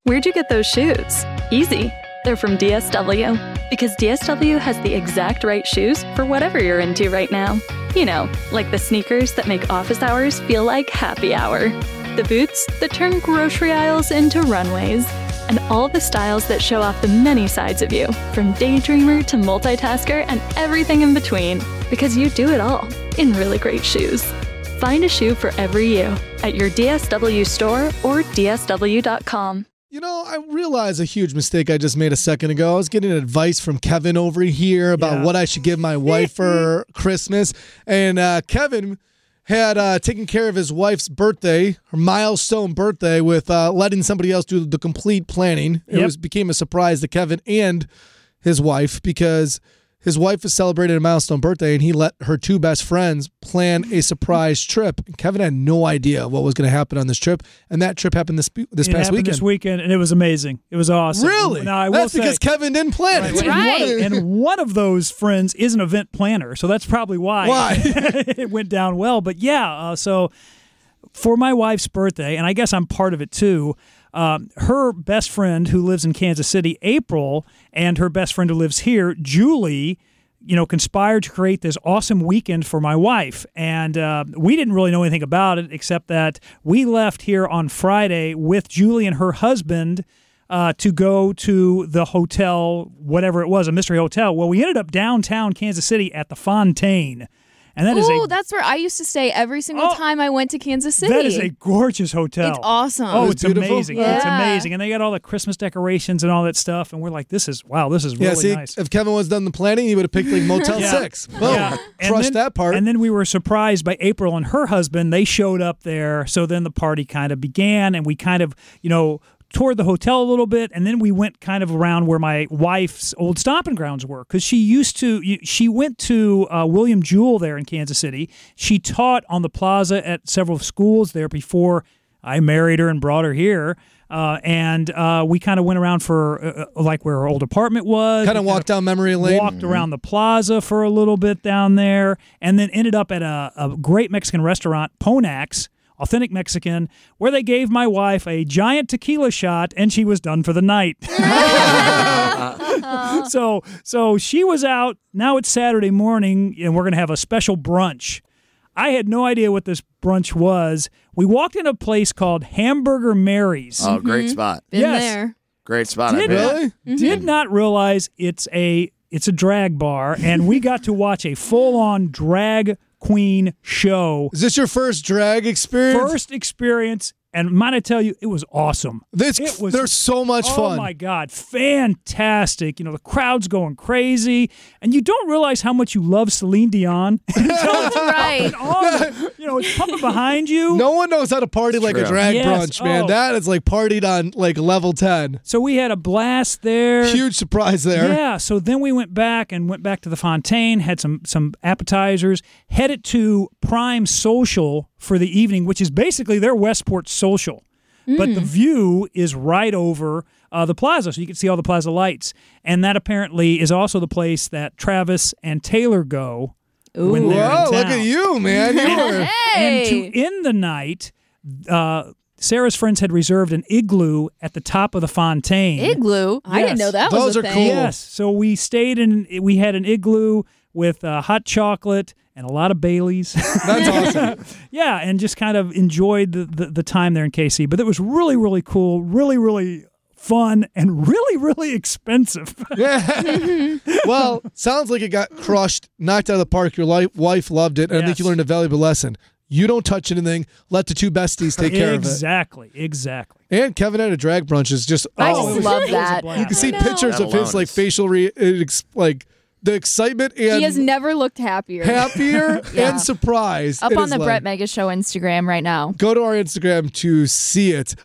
Where'd you get those shoes? Easy. They're from DSW. Because DSW has the exact right shoes for whatever you're into right now. You know, like the sneakers that make office hours feel like happy hour. The boots that turn grocery aisles into runways. And all the styles that show off the many sides of you, from daydreamer to multitasker and everything in between. Because you do it all in really great shoes. Find a shoe for every you at your DSW store or DSW.com. You know, I realized a huge mistake I just made a second ago. I was getting advice from Kevin over here about what I should give my wife for Christmas. And Kevin had taken care of his wife's birthday, her milestone birthday, with letting somebody else do the complete planning. It became a surprise to Kevin and his wife because his wife was celebrating a milestone birthday, and he let her two best friends plan a surprise trip. And Kevin had no idea what was going to happen on this trip, and that trip happened this past weekend. This weekend, and it was amazing. It was awesome. Really? Now, I will That's because Kevin didn't plan it. Right. And one of those friends is an event planner, so that's probably why it went down well. But so for my wife's birthday, and I guess I'm part of it too, her best friend who lives in Kansas City, April, and her best friend who lives here, Julie, conspired to create this awesome weekend for my wife. And we didn't really know anything about it except that we left here on Friday with Julie and her husband to go to the hotel, whatever it was, a mystery hotel. Well, we ended up downtown Kansas City at the Fontaine. And that that's where I used to stay every single time I went to Kansas City. That is a gorgeous hotel. It's awesome. Oh, it's amazing. Yeah. It's amazing. And they got all the Christmas decorations and all that stuff. And we're like, this is really nice. If Kevin was done the planning, he would have picked like Motel 6. Boom. Crushed that part. And then we were surprised by April and her husband. They showed up there. So then the party kind of began, and we kind of, toured the hotel a little bit, and then we went kind of around where my wife's old stomping grounds were, because she went to William Jewell there in Kansas City. She taught on the plaza at several schools there before I married her and brought her here. And we kind of went around for like where her old apartment was. Kind of walked down memory lane. Walked around the plaza for a little bit down there, and then ended up at a great Mexican restaurant, Ponax, authentic Mexican, where they gave my wife a giant tequila shot, and she was done for the night. So she was out. Now it's Saturday morning, and we're going to have a special brunch. I had no idea what this brunch was. We walked in a place called Hamburger Mary's. Oh, great spot. Been there. Great spot. Did not realize it's a drag bar, and we got to watch a full-on drag queen show. Is this your first drag experience? First experience, and might I tell you, it was awesome. They're so much fun. Oh my God, fantastic! The crowd's going crazy, and you don't realize how much you love Celine Dion until it's right. It's pumping behind you. No one knows how to party like a drag brunch, man. Oh. That is like partied on like level 10. So we had a blast there. Huge surprise there. Yeah. So then we went back to the Fontaine, had some appetizers, headed to Prime Social for the evening, which is basically their Westport Social. But the view is right over the plaza, so you can see all the plaza lights. And that apparently is also the place that Travis and Taylor go when they're in town. Look at you, man. And to end the night, Sarah's friends had reserved an igloo at the top of the Fontaine. Igloo? I didn't know that was a thing. Those are cool. Yes. So we we had an igloo with hot chocolate and a lot of Baileys. That's awesome. Yeah, and just kind of enjoyed the time there in KC. But it was really, really cool, really, really fun, and really, really expensive. Yeah. Well, sounds like it got crushed, knocked out of the park. Your wife loved it, and I think you learned a valuable lesson. You don't touch anything. Let the two besties take care of it. Exactly. And Kevin had a drag brunch. Is just I just love that. You can see pictures of his like facial the excitement, and he has never looked happier and surprised. Up on the Brett Mega Show Instagram right now. Go to our Instagram to see it.